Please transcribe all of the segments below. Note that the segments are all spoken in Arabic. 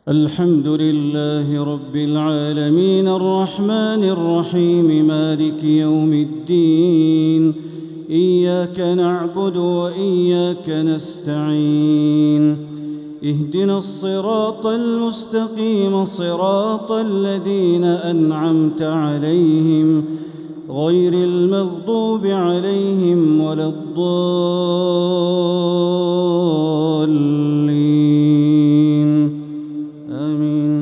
الحمد لله رب العالمين الرحمن الرحيم مالك يوم الدين. إياك نعبد وإياك نستعين. اهدنا الصراط المستقيم صراط الذين أنعمت عليهم غير المغضوب عليهم ولا الضالين. آمين.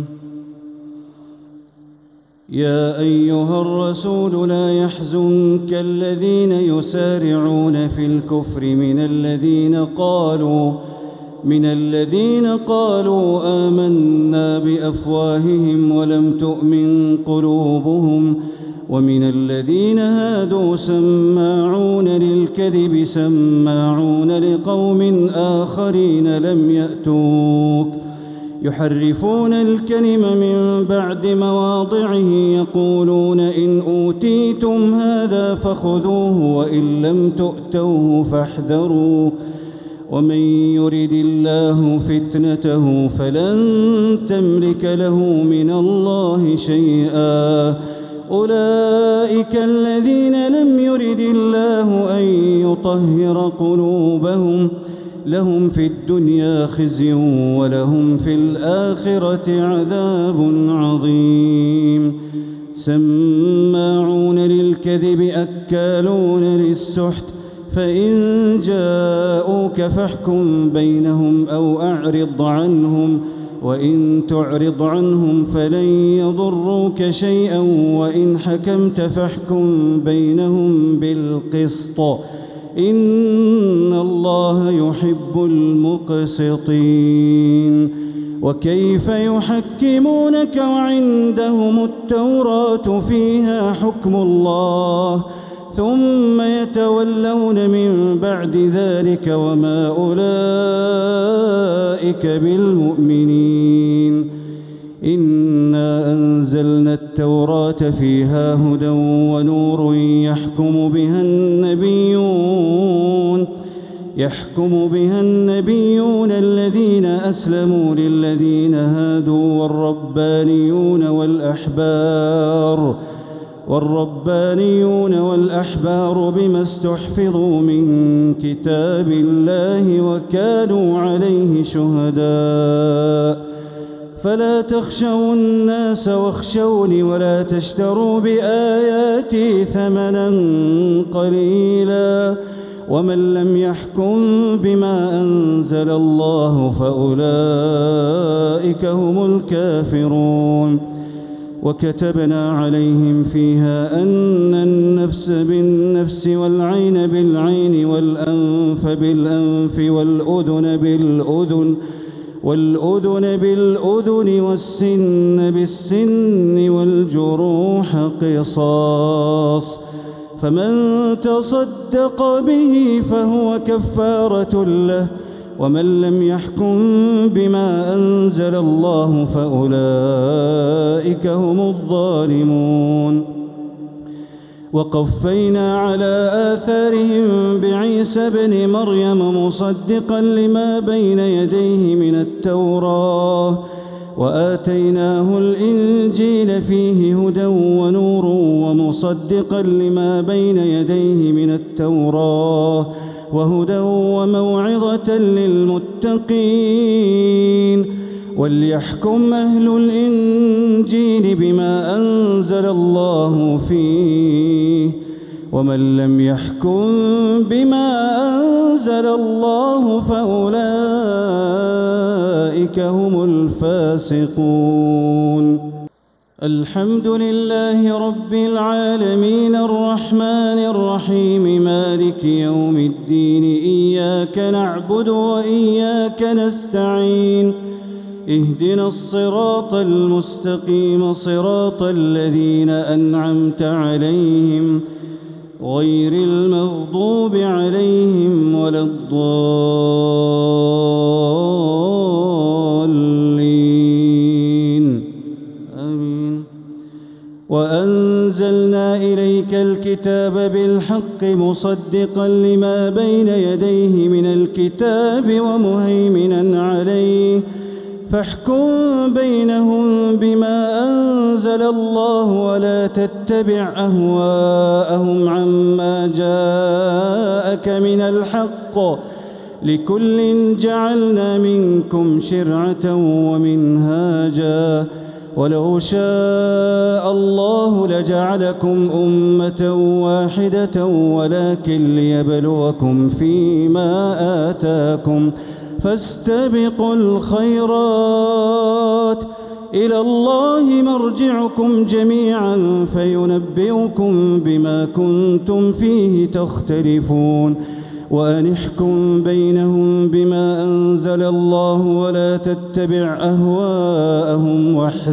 يا أيها الرسول لا يحزنك الذين يسارعون في الكفر من الذين قالوا آمنا بأفواههم ولم تؤمن قلوبهم ومن الذين هادوا سماعون للكذب سماعون لقوم آخرين لم يأتوك يحرفون الكلم من بعد مواضعه يقولون إن أوتيتم هذا فخذوه وإن لم تؤتوه فاحذروا ومن يرد الله فتنته فلن تملك له من الله شيئا. أولئك الذين لم يرد الله أن يطهر قلوبهم لهم في الدنيا خزي ولهم في الآخرة عذاب عظيم. سماعون للكذب أكالون للسحت فإن جاءوك فاحكم بينهم أو أعرض عنهم وإن تعرض عنهم فلن يضروك شيئا وإن حكمت فاحكم بينهم بالقسط إن الله يحب المقسطين. وكيف يحكمونك وعندهم التوراة فيها حكم الله ثم يتولون من بعد ذلك وما أولئك بالمؤمنين. إنا أنزلنا التوراة فيها هدى ونور يحكم بها النبيون الذين أسلموا للذين هادوا والربانيون والأحبار بما استحفظوا من كتاب الله وكانوا عليه شهداء. فلا تخشوا الناس واخشوني ولا تشتروا بآياتي ثمنا قليلا ومن لم يحكم بما أنزل الله فأولئك هم الكافرون. وكتبنا عليهم فيها أن النفس بالنفس والعين بالعين والأنف بالأنف والأذن بالأذن والسن بالسن والجروح قصاص فمن تصدق به فهو كفارة له ومن لم يحكم بما أنزل الله فأولئك هم الظالمون. وقفينا على آثارهم بعيسى ابن مريم مصدقا لما بين يديه من التوراة وآتيناه الإنجيل فيه هدى ونور ومصدقا لما بين يديه من التوراة وهدى وموعظة للمتقين. وليحكم أهل الإنجيل بما أنزل الله فيه ومن لم يحكم بما أنزل الله فأولئك هم الفاسقون. الحمد لله رب العالمين الرحمن الرحيم مالك يوم الدين. إياك نعبد وإياك نستعين. اهدنا الصراط المستقيم صراط الذين أنعمت عليهم غير المغضوب عليهم ولا الضالين. آمين. وأنزلنا إليك الكتاب بالحق مصدقا لما بين يديه من الكتاب ومهيمنا عليه فاحكم بينهم بما أنزل الله ولا تتبع أهواءهم عما جاءك من الحق، لكل جعلنا منكم شرعة ومنهاجا، ولو شاء الله لجعلكم أمة واحدة ولكن ليبلوكم فيما آتاكم، فاستبقوا الخيرات، إلى الله مرجعكم جميعا فينبئكم بما كنتم فيه تختلفون، وأن احكم بينهم بما أنزل الله ولا تتبع أهواءهم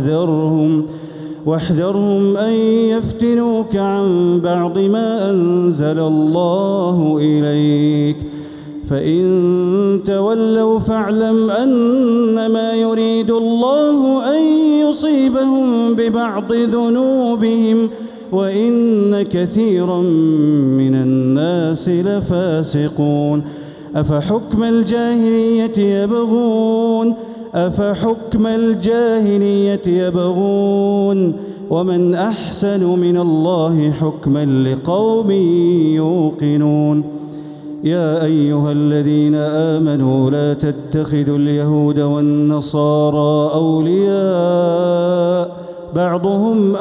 واحذرهم أن يفتنوك عن بعض ما أنزل الله إليك، فإن تولوا فاعلم أنما يريد الله أن يصيبهم ببعض ذنوبهم وإن كثيرا من الناس لفاسقون. أفحكم الجاهلية يبغون ومن أحسن من الله حكما لقوم يوقنون. يا أيها الذين آمنوا لا تتخذوا اليهود والنصارى أولياء، بعضهم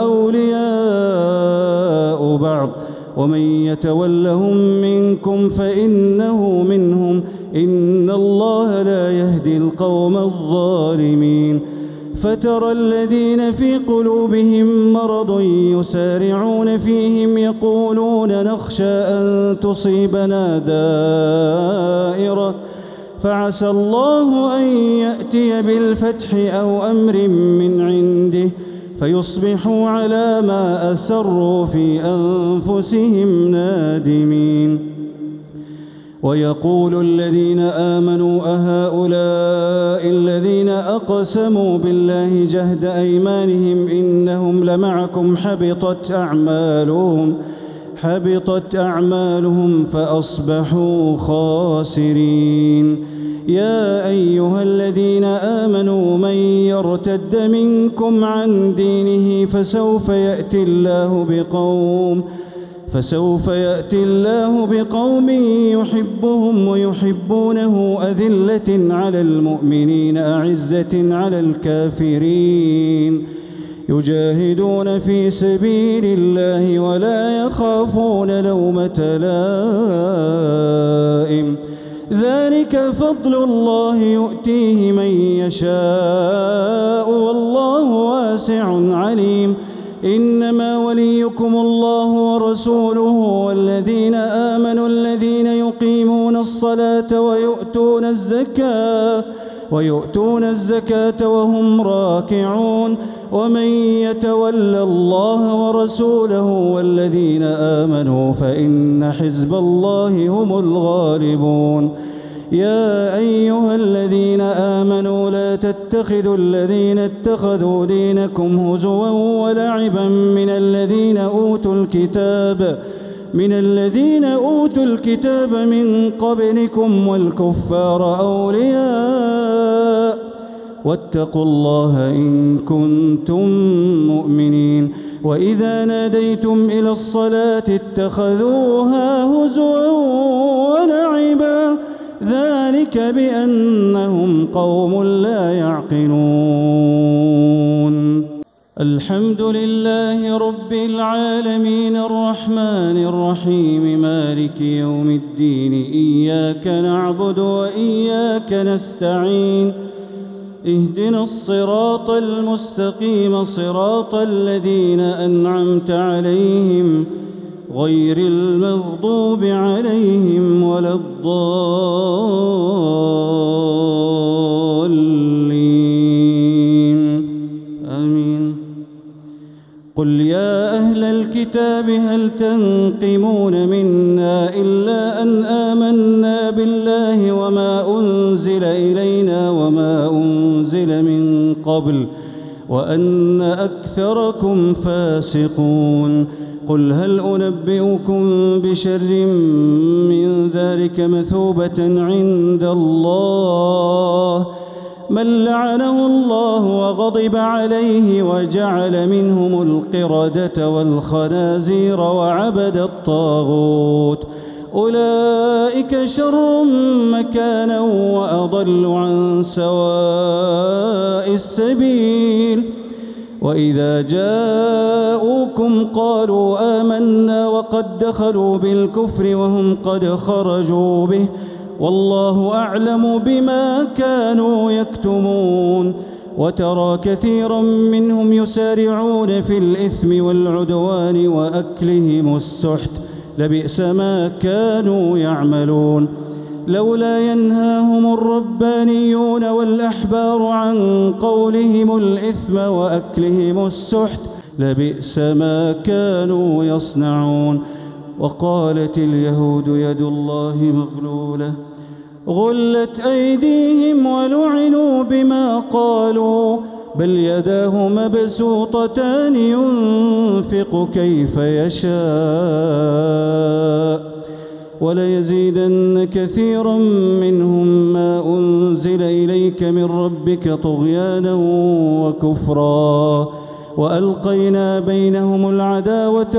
أولياء بعض، ومن يتولهم منكم فإنه منهم، إن الله لا يهدي القوم الظالمين. فترى الذين في قلوبهم مرض يسارعون فيهم يقولون نخشى أن تصيبنا دائرة، فعسى الله أن يأتي بالفتح أو أمر من عنده فيصبحوا على ما أسروا في أنفسهم نادمين. ويقول الذين آمنوا أهؤلاء الذين أقسموا بالله جهد أيمانهم إنهم لمعكم حبطت أعمالهم فأصبحوا خاسرين. يا أيها الذين آمنوا من يرتد منكم عن دينه فسوف يأتي الله بقوم يحبهم ويحبونه أذلة على المؤمنين أعزة على الكافرين يجاهدون في سبيل الله ولا يخافون لومة لائم، ذلك فضل الله يؤتيه من يشاء والله واسع عليم. إنما وليكم الله ورسوله والذين آمنوا الذين يقيمون الصلاة ويؤتون الزكاة وهم راكعون، ومن يتول الله ورسوله والذين آمنوا فإن حزب الله هم الغالبون. يا أيها الذين آمنوا لا تتخذوا الذين اتخذوا دينكم هزوا ولعبا من الذين أوتوا الكتاب من قبلكم والكفار أولياء، واتقوا الله إن كنتم مؤمنين. وإذا ناديتم إلى الصلاة اتخذوها هزوا ولعبا، ذلك بأنهم قوم لا يعقلون. الحمد لله رب العالمين الرحمن الرحيم مالك يوم الدين، إياك نعبد وإياك نستعين، اهدنا الصراط المستقيم صراط الذين أنعمت عليهم غير المغضوب عليهم ولا الضالين آمين. قل يا أهل الكتاب هل تنقمون منا إلا أن آمنا بالله وما أنزل إلينا وما أنزل من قبل وأن أكثركم فاسقون. قل هل أنبئكم بشر من ذلك مثوبة عند الله من لعنه الله وغضب عليه وجعل منهم القردة والخنازير وعبد الطاغوت أولئك شر مكانا وأضل عن سواء السبيل وإذا جاءوكم قالوا آمنا وقد دخلوا بالكفر وهم قد خرجوا به والله أعلم بما كانوا يكتمون وترى كثيرا منهم يسارعون في الإثم والعدوان وأكلهم السحت لبئس ما كانوا يعملون لولا ينهاهم الربانيون والأحبار عن قولهم الإثم وأكلهم السحت لبئس ما كانوا يصنعون وقالت اليهود يد الله مغلولة غلت أيديهم ولعنوا بما قالوا بل يداه مبسوطتان ينفق كيف يشاء وليزيدن كثيرا منهم ما أنزل إليك من ربك طغيانا وكفرا وألقينا بينهم العداوة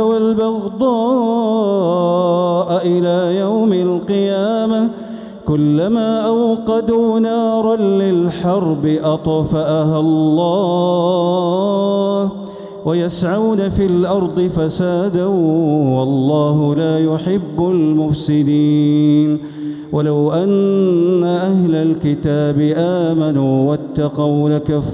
والبغضاء إلى يوم القيامة كلما أوقدوا نارا للحرب أطفأها الله ويسعون في الأرض فسادا والله لا يحب المفسدين ولو أن أهل الكتاب آمنوا واتقوا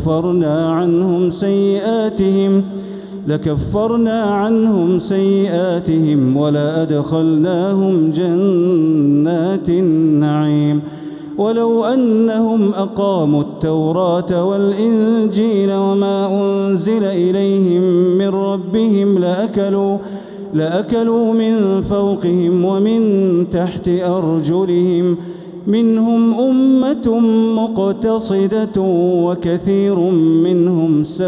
لكفرنا عنهم سيئاتهم ولأدخلناهم جنات النعيم ولو أنهم أقاموا التوراة والإنجيل وما أنزل إليهم من ربهم لأكلوا من فوقهم ومن تحت أرجلهم منهم أمة مقتصدة وكثير منهم ساء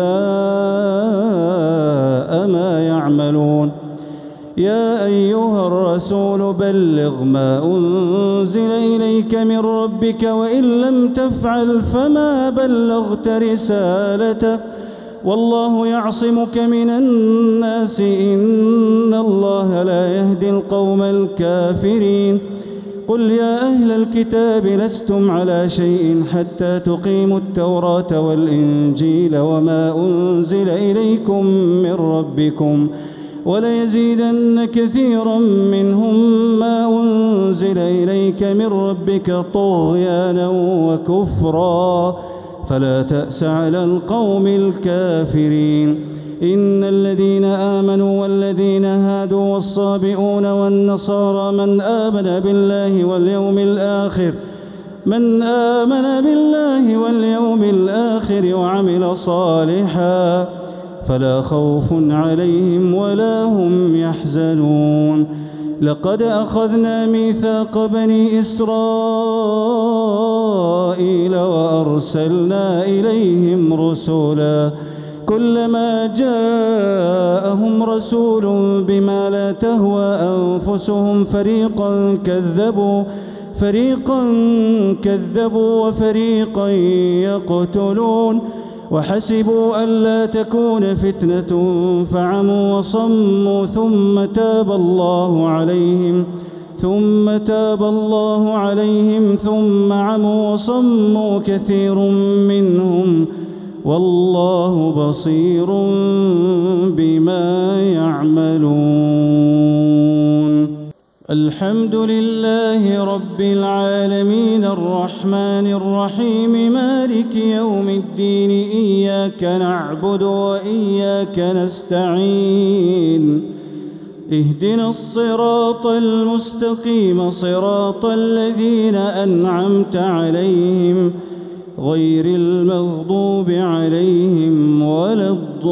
ما يعملون يا أيها الرسول بلغ ما أنزل إليك من ربك وإن لم تفعل فما بلغت رسالته والله يعصمك من الناس إن الله لا يهدي القوم الكافرين قل يا أهل الكتاب لستم على شيء حتى تقيموا التوراة والإنجيل وما أنزل إليكم من ربكم وليزيدن كثيرا منهم ما أنزل إليك من ربك طغيانا وكفرا فلا تأس على القوم الكافرين إن الذين آمنوا والذين هادوا والصابئون والنصارى من آمن بالله واليوم الآخر وعمل صالحا فلا خوف عليهم ولا هم يحزنون لقد أخذنا ميثاق بني إسرائيل وأرسلنا إليهم رسلا كلما جاءهم رسول بما لا تهوى أنفسهم فريقا كذبوا وفريقا يقتلون وحسبوا ألا تكون فتنة فعموا وصموا ثم تاب الله عليهم ثم عموا وصموا كثير منهم والله بصير بما يعملون الحمد لله رب العالمين الرحمن الرحيم مالك يوم الدين إياك نعبد وإياك نستعين اهدنا الصراط المستقيم صراط الذين أنعمت عليهم غير المغضوب عليهم ولا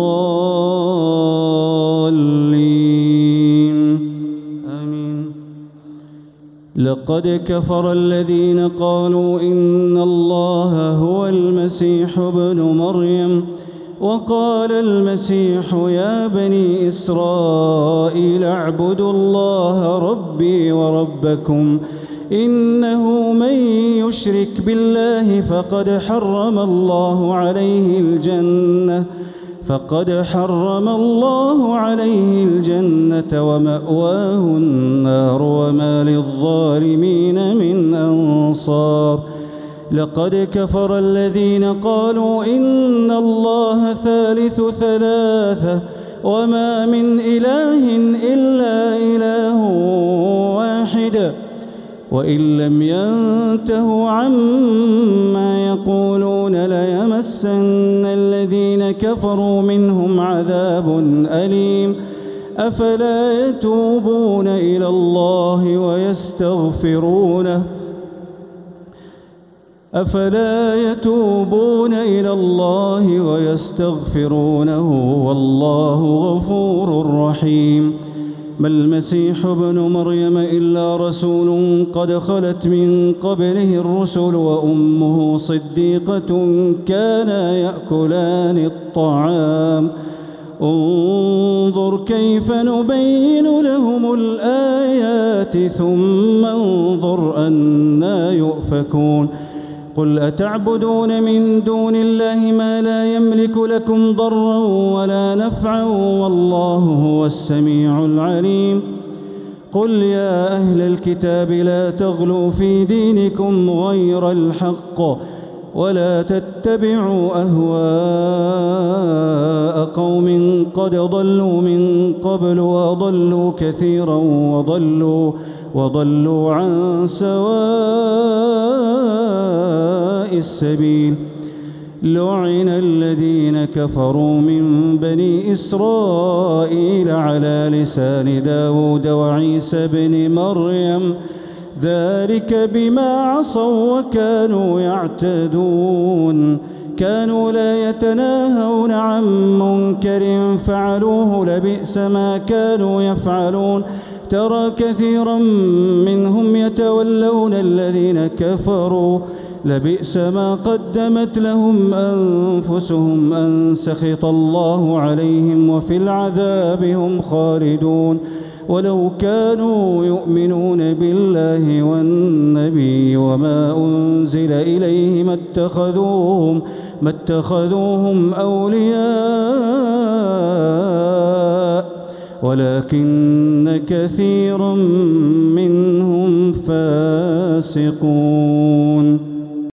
الضالين آمين لقد كفر الذين قالوا إن الله هو المسيح ابن مريم وقال المسيح يا بني إسرائيل اعبدوا الله ربي وربكم إنه من يشرك بالله فقد حرم الله عليه الجنة ومأواه النار وما للظالمين من أنصار. لقد كفر الذين قالوا إن الله ثالث ثلاثة وما من إله إلا إله واحد وإن لم ينتهوا عما يقولون ليمسن الذين كفروا منهم عذاب أليم. أفلا يتوبون إلى الله ويستغفرونه والله غفور رحيم. ما المسيح ابن مريم إلا رسول قد خلت من قبله الرسل وأمه صديقة كانا يأكلان الطعام. انظر كيف نبين لهم الآيات ثم انظر أنى يؤفكون. قل أتعبدون من دون الله ما لا يملك لكم ضرا ولا نفعا والله هو السميع العليم. قل يا أهل الكتاب لا تغلوا في دينكم غير الحق ولا تتبعوا أهواء قوم قد ضلوا من قبل وأضلوا كثيرا وضلوا عن سواء السبيل. لعن الذين كفروا من بني إسرائيل على لسان داود وعيسى بن مريم ذلك بما عصوا وكانوا يعتدون. كانوا لا يتناهون عن منكر فعلوه لبئس ما كانوا يفعلون. ترى كثيرا منهم يتولون الذين كفروا لبئس ما قدمت لهم أنفسهم أن سخط الله عليهم وفي العذاب هم خالدون. ولو كانوا يؤمنون بالله والنبي وما أنزل إليه ما اتخذوهم أولياء ولكن كثيرا منهم فاسقون.